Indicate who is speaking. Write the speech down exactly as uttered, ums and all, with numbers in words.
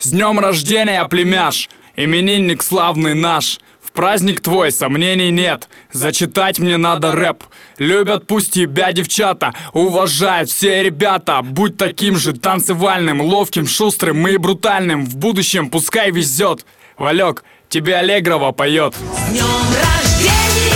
Speaker 1: С днем рождения, племяш, именинник славный наш. В праздник твой сомнений нет, зачитать мне надо рэп. Любят пусть тебя девчата, уважают все ребята. Будь таким же танцевальным, ловким, шустрым и брутальным. В будущем пускай везет. Валек, тебе Аллегрова поет.
Speaker 2: С днем рождения!